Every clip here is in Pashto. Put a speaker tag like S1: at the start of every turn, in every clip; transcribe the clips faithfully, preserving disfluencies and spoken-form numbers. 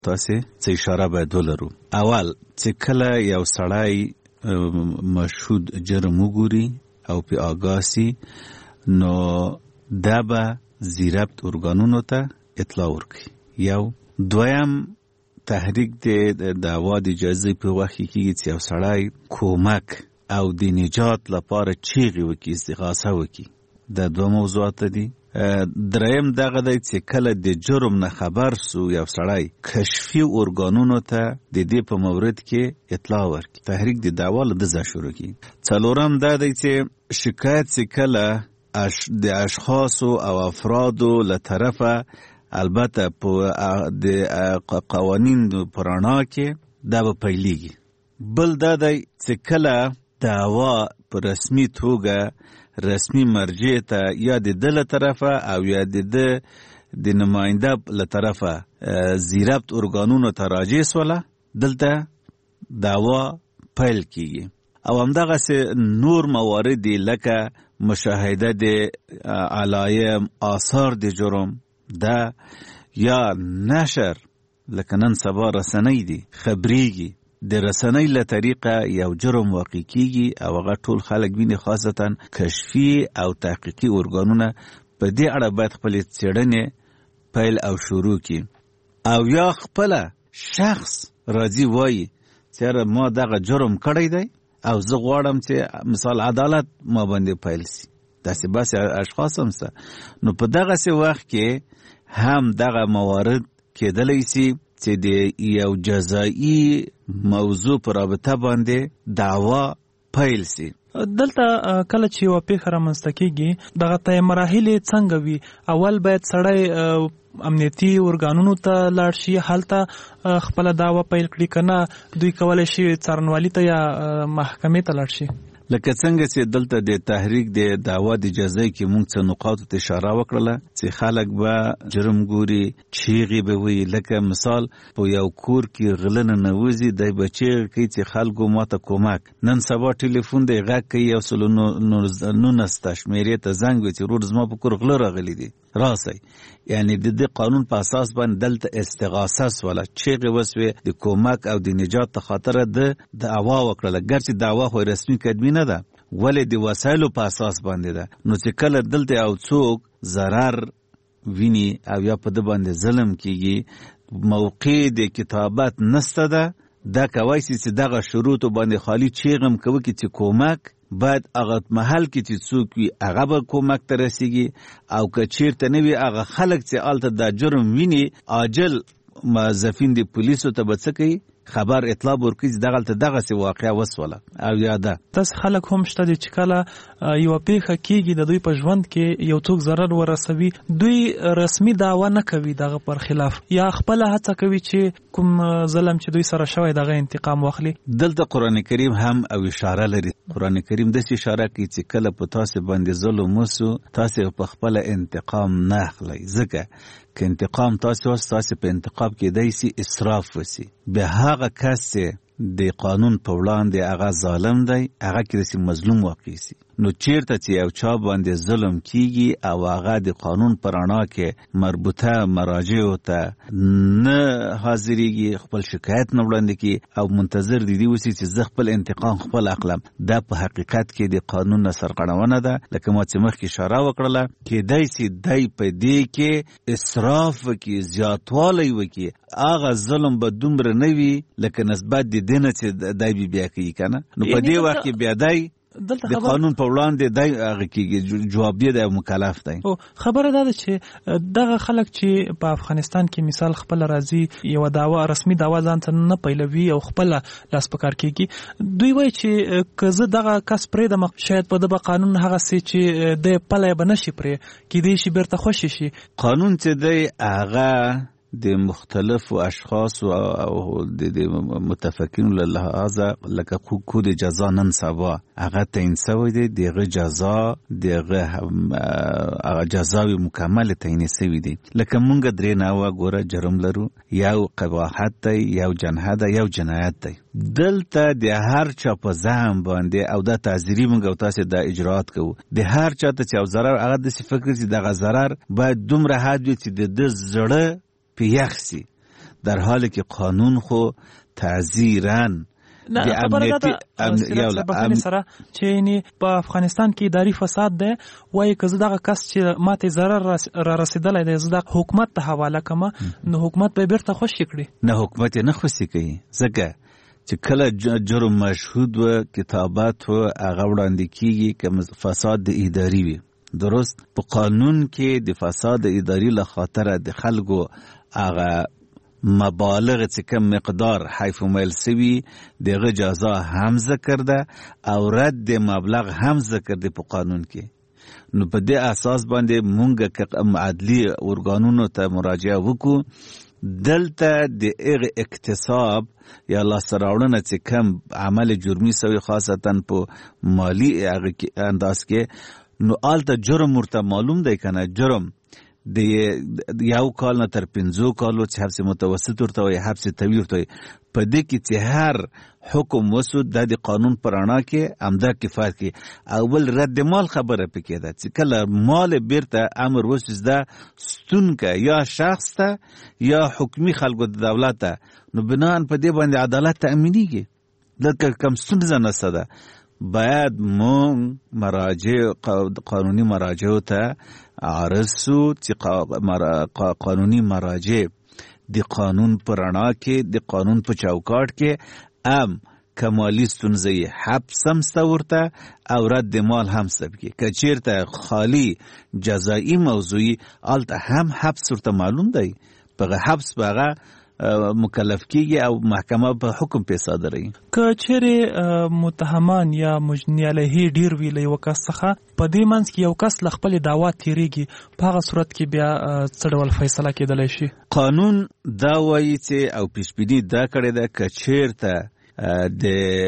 S1: تاسې څه اشاره باید ولرو. اول چې کله یو سړی مشهود جرم وګوري او پې آګاه سي، نو دا به زیربط ارګانونو ته اطلاع ورکړي. یو دویم تحریک د دعوا د اجازې په وخت کې کېږي چې یو سړی کومک او د نجات لپاره چیغې وکړي، استغاثه وکړي. دا دوه موضوعات دي. دریم دغه دی چې کله د جرم نه خبر سو یو سړی کشفي ارګانونو ته د دې په مورد کې اطلاع ورکړي، تحریک د دعوا له دځه شروع کړي. څلورم دا دی چې شکایت چې کله اش د اشخاصو او افرادو له طرفه البته په د قوانین په رڼا کې دا به پیلېږي. بل دا دی چې کله دعوا په رسمي توګه رسمي مرجع ته یا د ده له طرفه او یا د ده د نماینده له طرفه زیربط ارګانونو ته راجع سوله، دلته دعوا پیل کیږي. او همدغسې نور موارد لکه مشاهده د علایم، آثار د جرم، دا یا نشر لکه نن سبا رسنۍ دي خبریږي، د رسنۍ له طریقه یو جرم واقع کیږي او هغه ټول خلک ویني، خاصتا کشفي او تحقیقي ارګانونه په دې اړه باید خپلې څېړنې پیل او شروع کړي. او یا خپله شخص راځي وایي چې ما دغه جرم کړی دی او زه غواړم چې مثال عدالت ما باندې پیل سي. داسې باسې اشخاص هم سته. نو په دغسې وخت کې هم دغه موارد کېدلی سي چې د یو جزایي موضوع پر رابطه باندې دعوا پیل سي.
S2: دلته کله چې یوه پیښه رامنځته کېږي، دغه ته مراحلې څنګه وي؟ اول باید سړی امنیتي ارګانونو ته لاړ شي، هلته خپله دعوا پیل کړي، که نه دوی کولی شي څارنوالي ته یا محکمې ته لاړ شي.
S1: لکه څنګه چې دلته د تحریک د دعوا د اجازې کې موږ څه نقاطو ته اشاره وکړله چې خلک به جرم ګوري، چیغې به وي. لکه مثال په یو کور کې غله ننوځي، دی به چیغې کوي چې خلکو ماته کومک. نن سبا ټلیفون دی غږ کوي، یو سل نولسته شمېرې ته زنګ وي چې ورور زما په کور غله راغلي دي، راسئ. یعنی د دې قانون په اساس باندې دلته استغاثه سوله، چیغې وسوې د کومک او د نجات ته خاطره د دعوا وکړله. ګرچې دعوا خو رسمي کدمي نه ده، ولې د وسایلو په اساس باندې ده. نو چې کله دلته او څوک ضرر ویني او یا په ده باندې ظلم کیږي، موقع د کتابت نسته ده، دا کوای شي چې دغه شروطو باندې خالی چیغم کوي چې کومک باید هغه محل کې چې څوک وي هغه به کومک ته رسیږي، او که چیرته نه وي هغه خلک چې هلته دا جرم ویني عاجل موظفین د پولیسو ته به څه کوي، خبر اطلاع ورکړي چې دغلته دغسې واقعه وسوله او یا ده. داسې
S2: خلک هم شته چې کله یوه پیښه کېږي د دوی په ژوند کې یو څوک ضرر ورسوي، دوی رسمي دعوا نه کوي دغه پر خلاف، یا خپله هڅه کوي چې کوم ظلم چې دوی سره شوی دغه انتقام واخلي.
S1: دلته قرآن کریم هم او اشاره لري. قرآن کریم داسې اشاره کوي چې کله په تاسې باندې ظلم وسو، تاسې په خپله انتقام نه اخلئ، ځکه که انتقام تاسې واست، تاسې په انتقام کېدی سي اسراف وسي. بیا هغه کس چې د قانون په وړاندې هغه ظالم دی، هغه کېدای سي مظلوم واقع سي. نو چیرته چې یو چا باندې ظلم کیږي او هغه د قانون په رڼا کې مربوطه مراجعو ته نه حاضرېږي، خپل شکایت نه وړاندې کړي او منتظر دي دي اوسي چې زه خپل انتقام خپل اخلم، دا په حقیقت کې د قانون نه سرغړونه ده. لکه ما چې مخکې اشاره وکړله، کېدای سي دی په دې کې اسراف وکړي، زیاتوالی وکړي، هغه ظلم به دومره نه وي لکه نسبت د دې نه چې دی بیا بیا کوي که نه. نو په دې وخت کې بیا دی د قانون په وړاندې دی هغه کېږي جوابدی دی او مکلف دی.
S2: خبره دا ده چې دغه خلک چې په افغانستان کې مثال خپله راځي، یوه دعوا رسمي دعوا ځان ته نه پیلوي او خپله لاس په کار کېږي، دوی وایي چې که زه دغه کس پرېږدم، شاید په ده به قانون هغسې چې دی پلی به نه شي پرې، کېدای شي بیرته خوشې شي.
S1: قانون چې دی هغه د مختلفو اشخاصو او د متفقینو له لحاظه لکه کود جزا نن سبا هغه تعیین سوی دی، دغه جزا دغه جزاوی مکمل تعیین سوی دی. لکه مونږ درې نوعه ګوره جرم لرو، یو قباحت دی، یو جنحه دی، یو جنایت دی. دلته د هر چا په ذهن باندې او دا تعذیري مونږ او تاسې دا اجراعات کوو، د هر چا ته چې یو ضرر هغه داسې فکر چې دغه ضرر باید دومره حد وي چې د ده زړه په یخ سي، در حالی که قانون خو تعزیراً
S2: نه خبره ده د بخښنې سره چې یعنې په افغانستان کې اداري فساد دی، وایي که زه دغه کس چې ماته ضرر را رسېدلی دی زه د حکومت ته حواله کړم، نو حکومت به یې بېرته خوشي کړي. نه
S1: حکومت یې نه خوشي کوي، ځکه چې کله جرم مشهود و کتابات و هغه وړاندې کېږي که فساد د اداري وي. درست په قانون کې د فساد اداري له خاطره د خلکو هغه مبالغ چې کم مقدار حیف و میل سوی دغه جزا هم ذکر ده او رد مبلغ هم ذکر ده په قانون کې. نو په دې اساس باندې مونږ که عدلی ارګانونو ته مراجعه وکړو، دلته د هغه اکتساب یا لاسته راوړنه چې کم عمل جرمي سوی خاصتا په مالی انداز کې، نو آلته جرم ورته معلوم دی کنه، جرم د یو کال نه تر پنځو کالو چې حبس متوسط ورته وي، حبس طویل ورته وي. په دې کې چې هر حکم وسو د قانون پر رڼا کې همدا کفایت کوي. اول رد مال خبره پکې ده چې کله مال بیرته امر وسو ده ستون که یا شخص ته یا حکمی خلکو د دولت ته، نو بنان په دې باندې عدالت تأمینیږي. دلته کم ستونزه نشته ده. باید مون مراجع قانونی مراجع ته عرض سو چې قانونی مراجع د قانون پر رڼا کې د قانون په چوکاټ کې ام کمالی ستونزه حبس هم ورته او رد مال هم سبکی که چیرته خالی جزایی موضوعی آلته هم حبس ورته معلوم دی، په حبس بغه مکلف کیږي او محکمه په حکم په صادري.
S2: که چیرې متهمان یا مجنی علیه ډیر وی له یو کس څخه په دې منځ کې یو کس خپل دعوا تیریږي، په هغه صورت کې بیا څه ډول فیصله کېدلی شي؟
S1: قانون دا وایي چې او پیشبیني دا کړې ده که چیرته د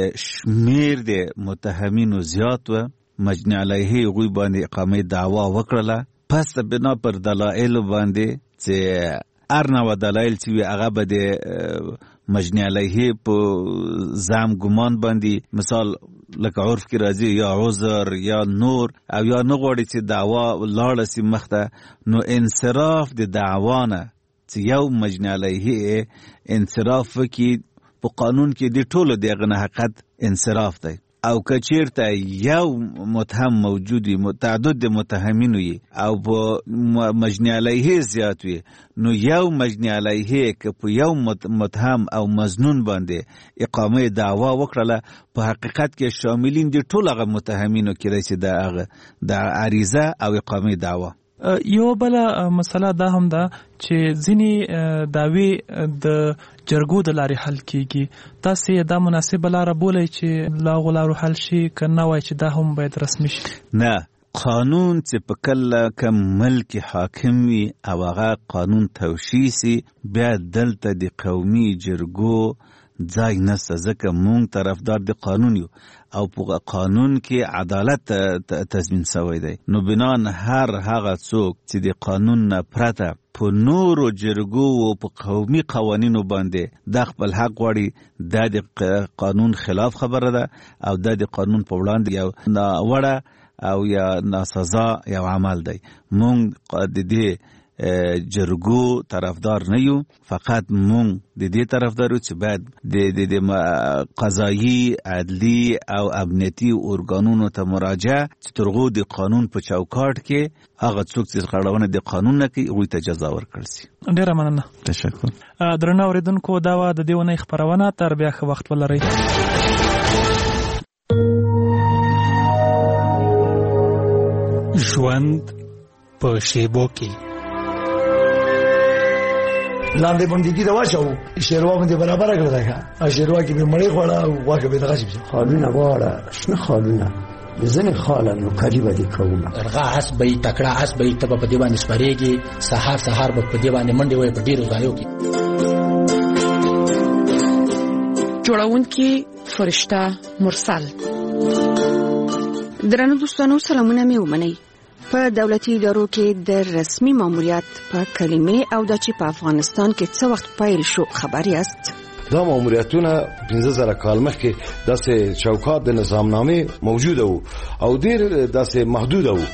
S1: شمیر د متهمینو زیات و مجنی علیه هغوی باندې اقامه دعوا وکړله، پس بنا پر دلایل باندې چې ار نوع دلایل چې وي هغه به د مجنی علیه په زعم ګمان باندې، مثال لکه عرف کې راځي یا عذر یا نور او یا نه غواړي چې دعوا لاړه سي مخته، نو انصراف د دعوا نه چې یو مجنی علیه انصراف وکړي په قانون کې د ټولو دغه نه حقیقت انصراف دی. او که چیرته یو متهم موجودی متعدد متهمین وي او په مجنی علیه زیات وي، نو یو مجنی علیه که په یو متهم او مظنون باندې اقامه دعوا وکړله، په حقیقت کې شاملین دي ټول هغه متهمینو کې چې د د عریضه او اقامه دعوا.
S2: یو بل مسله دا هم ده چې ځینې دعوی د جرګو د لارې حل کیږي، تاسې دا مناسبه لاره بولئ چې لا غلارو حل شي که نه وای چې دا هم باید رسمي شي؟
S1: نه، قانون چې په کله کم ملک حاکم وي او هغه قانون توشیح سي، بیا دلته د قومي جرګو ځای نشته، ځکه مونږ طرفدار د قانون یو او په قانون کې عدالت تضمین شوی دی. نو بنان هر هغه څوک چې د قانون نه پرته په نورو جرګو او په قومي قوانینو باندې د خپل حق غواړي، دا د قانون خلاف خبره ده او دا د قانون په وړاندې یو ناوړه او یا ناسزا یو عمل دی. مونږ د دې جرګو طرفدار نه یو، فقط مونږ د دې طرفدار یو چې باید د د قضایي عدلی او امنیتي ارګانونو ته مراجعه چې ترغو د قانون په چوکاټ کې هغه څوک چې غړونه د قانون نه کوي هغوی ته جزا ورکړل شي.
S2: ډیره مننه.
S1: تشکر.
S2: درنه اوریدونکو، دا وه د دې اونۍ خپرونه. تر بیا ښه وخت ولرئ.
S3: ژوند په شیبو کې
S4: لاندې باندې دا واچو شیروا باندې برابر کړل دا شیروا کې به مړی خوړا او واګه به دغه شي
S5: خالونه واړه شنه خالونه ځنه خالانو کړي به دي کومه
S6: درغه حسبې تکړه حسبې ته په دې باندې سپریږي، سحر سحر په دې باندې منډي وي په ډیرو ځایو کې.
S7: جوړونکي فرشته مرسل. درنو دوستانو، سلامونه مې ومنئ. په دولتي ادارو کې د رسمي ماموریت په کلمې او د چې په افغانستان کې څه وخت پیل شو خبر یاست؟
S8: دا ماموریتونه پنځه زره کال مخکې داسې چوکاټ د نظامنامې موجوده وو او ډېر داسې محدوده وو.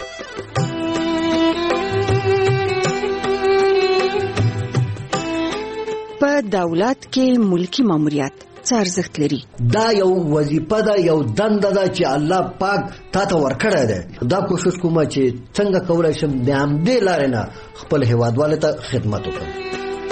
S7: په دولت کې ملکی ماموریت څه ارزښت لري؟
S5: دا یو وظیفه ده، یو دنده ده چې الله پاک تا ته ورکړی دی. دا کوشش کوم چې څنګه کولی شم د همدې لارې نه خپل هیوادوالو ته خدمت وکړم.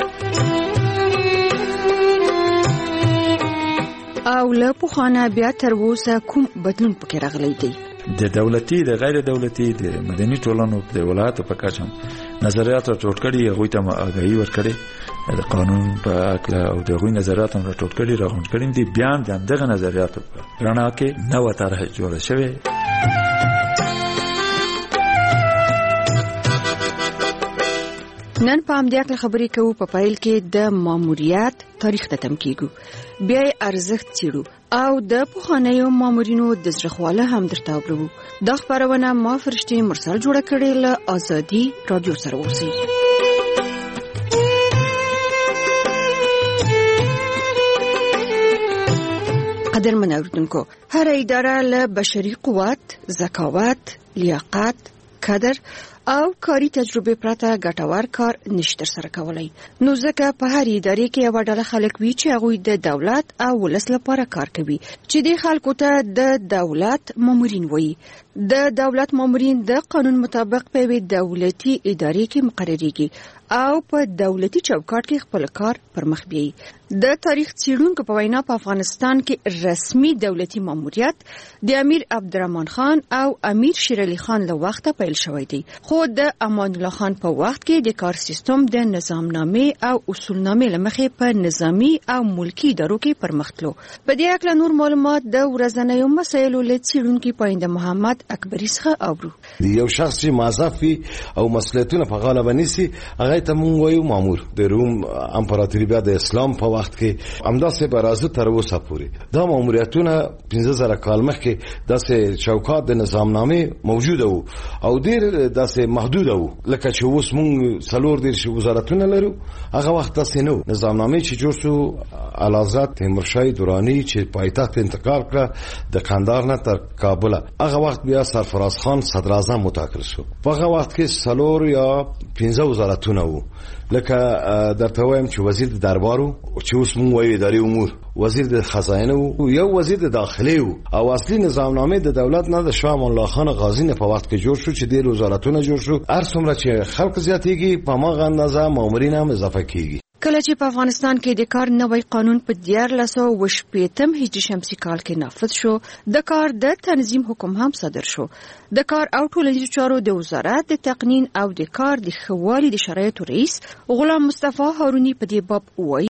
S7: او له پخوانه بیا تر اوسه کوم بدلون پکې راغلی دی؟
S9: د دولتي د غیر دولتي د مدني ټولنو د ولایاتو په کچه نظریات راټول کړي، هغوی ته آګاهي ورکړي د قانون په اړه او د هغوی نظریات هم راټول کړي راغونډ کړي دي. بیا د دغه نظریاتو په رڼا کې نوه طرحه جوړه شوې.
S7: نن په همدې اړه خبرې کوو. په پیل کې د ماموریت تاریخ ته تم کیږو، بیا یې ارزښت څیړو او د پخوانیو مامورینو د زړهخواله هم درته اورو. دا خبرونه ما فرشتي مرسل جوړه کړې له آزادي رادیو سره اوسئ. قدرمن اوریدونکو، هر اداره له بشري قوت، ذکاوت، لیاقت، قدر او کاری تجربه پرته ګټور کار نشته سره کولای. نو ځکه په هر ادارې کې یو ډله خلک وي چې هغوی د دولت او ولس لپاره کار کوي، چې د خلکو ته د دولت مامورین وایي. د دولت مامورین د قانون مطابق په یوې دولتي ادارې کې مقرریږي او په دولتي چوکاټ کې خپل کار پر مخ بیایي. د تاریخ څیړونکو په وینا په افغانستان کې رسمي دولتي ماموریت د امیر عبدالرحمن خان او امیر شیر علي خان له وخته پیل شوی دی، خو د امان الله خان په وخت کې د کار سیستم د نظامنامې او اصولنامې لمخې په نظامی او ملکی ادارو کې پرمختلو. په دې اړه نور معلومات د ورځنیو مسایلو له څیړونکي پاینده محمد اکبري څخه اورو.
S8: یو شخص چې مازافي او مسؤلیتونه په غاړه ونیسي هغه ته مونږ وایو مامور. د روم امپراتوري بیا د اسلام په وخت کې همداسې به راځو تر اوسه پورې دا ماموریتونه پنځه زره کال مخکې داسې چوکاټ د نظامنامې موجوده وو او ډېر داسې محدوده وو. لکه چې اوس مونږ څلور دېرش وزارتونه لرو، هغه وخت داسې نه و. نظامنامې چې جوړ شو اعلیحضرت تیمورشاه دراني چې پایتخت انتقال کړه د قندهار نه تر کابل، هغه وخت بیا سرفراز خان صدر اعظم وټاکل شو. په هغه وخت کې څلور یا پنځه وزارتونه وو. لکه درته وایم چې وزیر د دربارو چې اوس مونږ وایو اداري امور، وزیر د خزانه وو، یو وزیر د داخله وو او اصلي نظامنامې د دولت نه د شاه امان الله خان غازی نه په وخت کې جوړ شو چې ډېر وزارتونه جوړ شو. هر څومره چې خلک زیاتېږي په هغه اندازه مامورین هم اضافه کیږي.
S7: کله چې په افغانستان کې د کار نوی قانون په دیارلس سوه اوه شپېتم هجري شمسي کال کې نافذ شو، د کار د تنظیم حکم هم صادر شو. د کار او ټولنیزو چارو د وزارت د تقنین او د کار د ښه والي د شرایطو رئیس غلام مصطفی هارونی په دې باب وایي